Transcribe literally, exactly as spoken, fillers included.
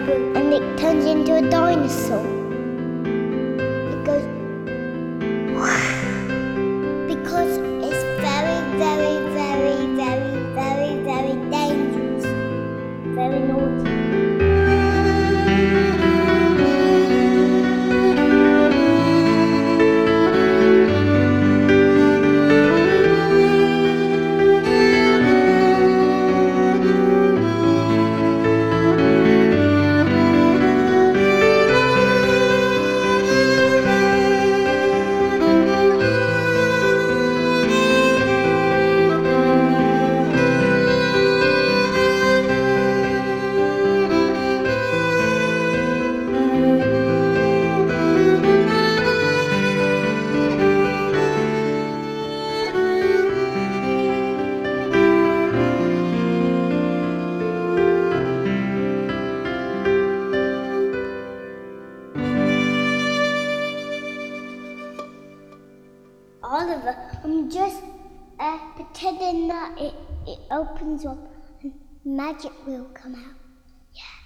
wheel and it turns into a dinosaur. It goes because it's very, very, very, very, very, very dangerous. Very naughty. Oliver, I'm just uh, pretending that it, it opens up and magic will come out. Yeah.